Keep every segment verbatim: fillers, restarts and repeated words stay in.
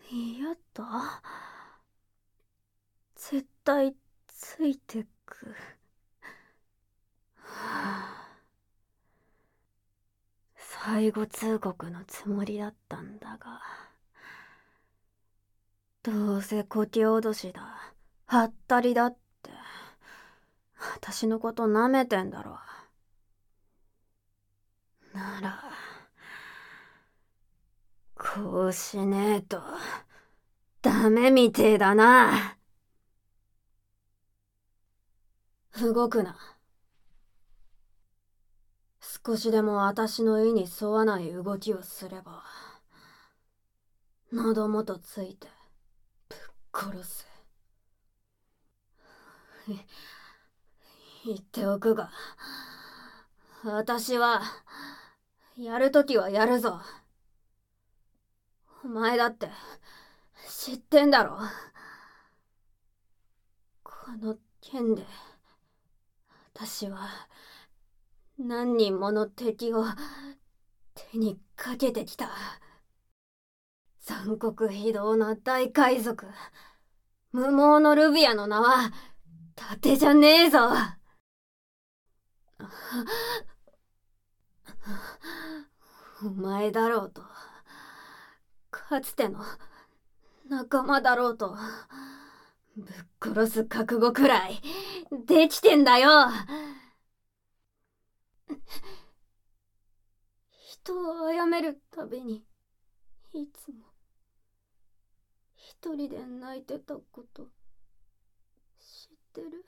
嫌だ。絶対ついてく。最後通告のつもりだったんだが、どうせこき脅しだ、はったりだって、私のこと舐めてんだろ。なら、こうしねえと、ダメみてえだな。動くな。少しでも私の意に沿わない動きをすれば、喉元ついてぶっ殺す。言っておくが、私はやるときはやるぞ。お前だって知ってんだろ。この剣で私は何人もの敵を手にかけてきた。残酷非道な大海賊無毛のルビアの名は伊達じゃねえぞ。お前だろうと、かつての仲間だろうと、ぶっ殺す覚悟くらいできてんだよ。人を殺めるたびにいつも一人で泣いてたこと知ってる？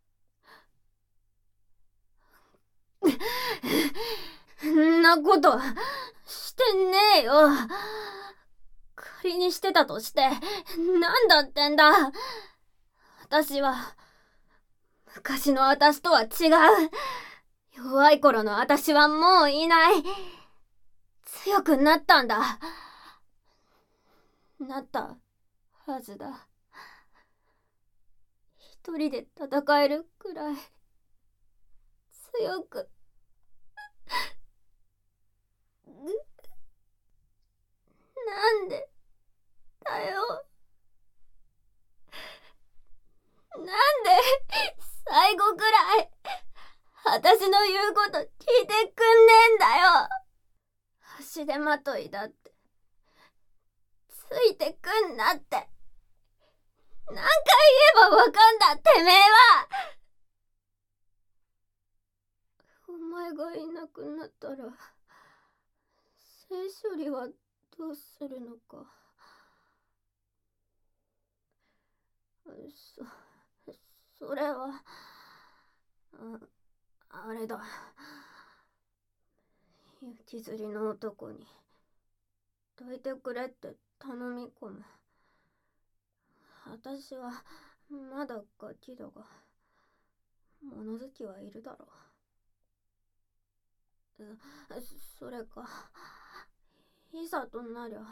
んなことしてねえよ。仮にしてたとしてなんだってんだ。私は昔の私とは違う。弱い頃の私はもういない。強くなったんだ。なったはずだ。一人で戦えるくらい強く。なんでだよ。なんで最後くらい私の言うこと聞いてくんねえんだよ。足手まといだってついてくんなって何回言えばわかんだ。てめえは。お前がいなくなったら性処理はどうするのか。そ、それは、あ、あれだ。雪吊りの男に抱いてくれって頼み込む。私はまだガキだが、物好きはいるだろう。それか、いざとなりゃ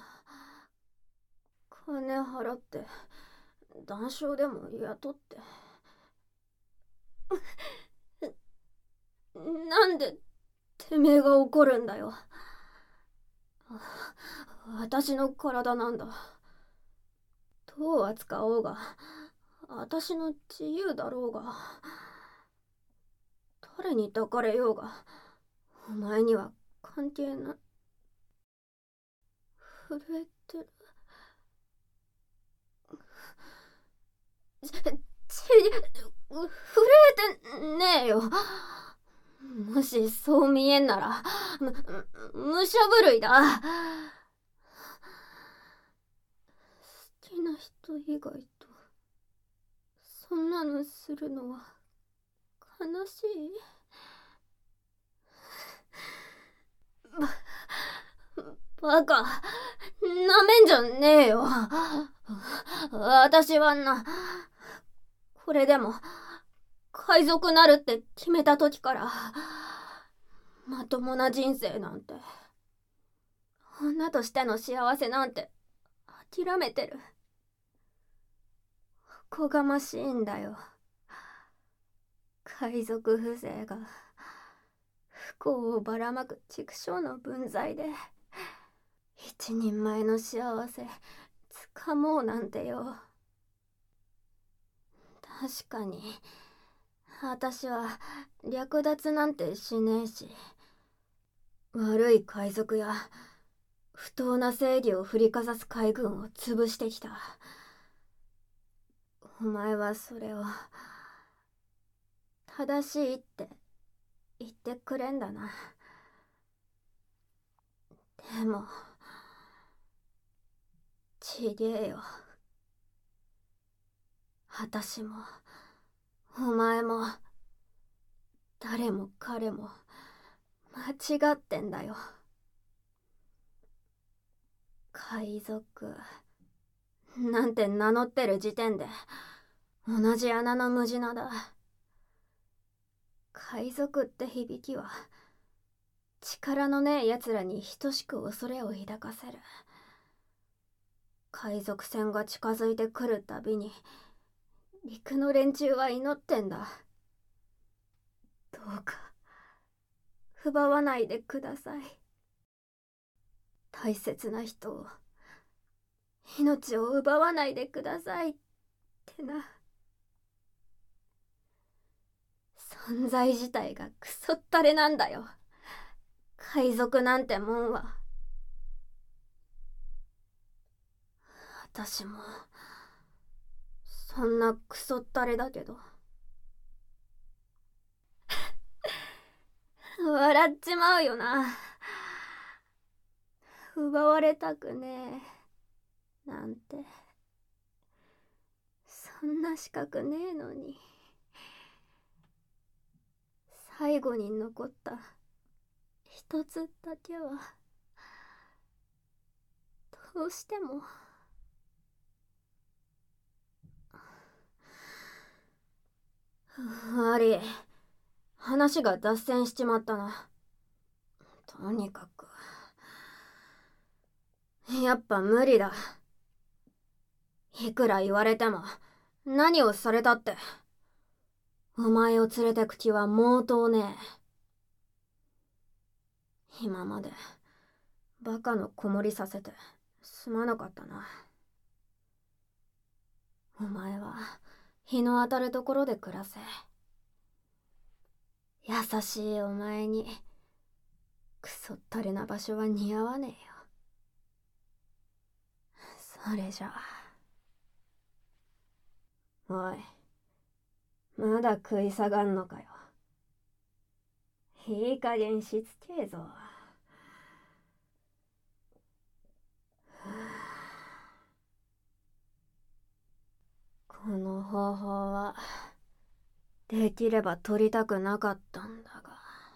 金払って談笑でも雇ってなんでてめえが怒るんだよ。私の体なんだ。どう扱おうが私の自由だろうが、誰に抱かれようがお前には関係ない。震えてる。ち、ち、震えてねえよ。もしそう見えんなら、む、武者震いだ。好きな人以外とそんなのするのは悲しい。バ、バカ、なめんじゃねえよ。私はな、これでも海賊なるって決めた時からまともな人生なんて、女としての幸せなんて諦めてる。おこがましいんだよ。海賊風情が不幸をばらまく畜生の分際で一人前の幸せかもうなんてよ。確かに私は略奪なんてしねえし、悪い海賊や不当な正義を振りかざす海軍を潰してきた。お前はそれを正しいって言ってくれんだな。でもちげえよ。私もお前も誰も彼も間違ってんだよ。海賊なんて名乗ってる時点で同じ穴の無地なだ。海賊って響きは力のねえ奴らに等しく恐れを抱かせる。海賊船が近づいてくるたびに陸の連中は祈ってんだ。どうか奪わないでください。大切な人を、命を奪わないでくださいってな。存在自体がクソったれなんだよ、海賊なんてもんは。私もそんなクソったれだけど笑っちまうよな。奪われたくねえなんて、そんな資格ねえのに。最後に残った一つだけはどうしても。悪い、話が脱線しちまったな。とにかくやっぱ無理だ。いくら言われても何をされたってお前を連れてく気は毛頭ねえ。今までバカの子守りさせてすまなかったな。お前は日の当たるところで暮らせ。優しいお前にクソったれな場所は似合わねえよ。それじゃあ。おい、まだ食い下がんのかよ。いい加減しつけえぞ。この方法はできれば取りたくなかったんだが、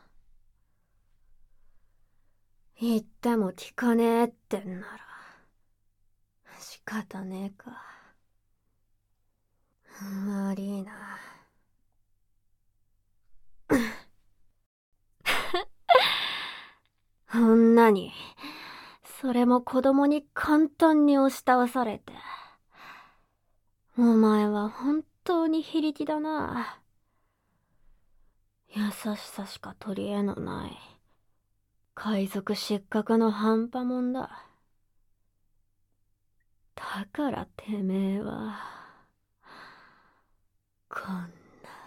言っても聞かねえってんなら仕方ねえか。悪いな。女に、それも子供に簡単に押し倒されて。お前は本当に非力だな。優しさしか取り柄のない海賊失格の半端もんだ。だからてめえはこんな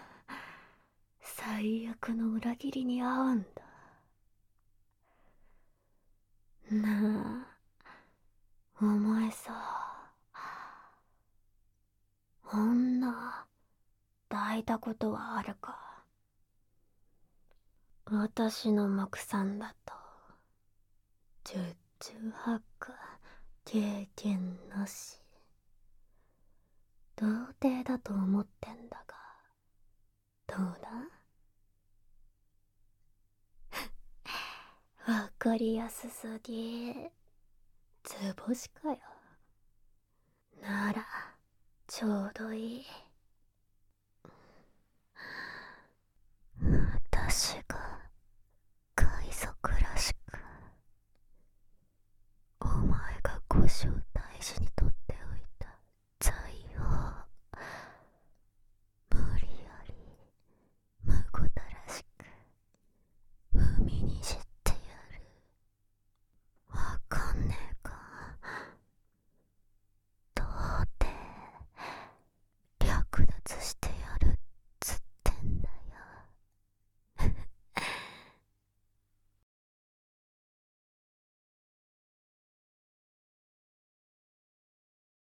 最悪の裏切りに遭うんだ。なあ、お前さ、女抱いたことはあるか？私の目算だと十中八九経験なし。童貞だと思ってんだがどうだ？わかりやすすぎ。図星かよ。ならちょうどいい。私が海賊らしく、お前が五章大事に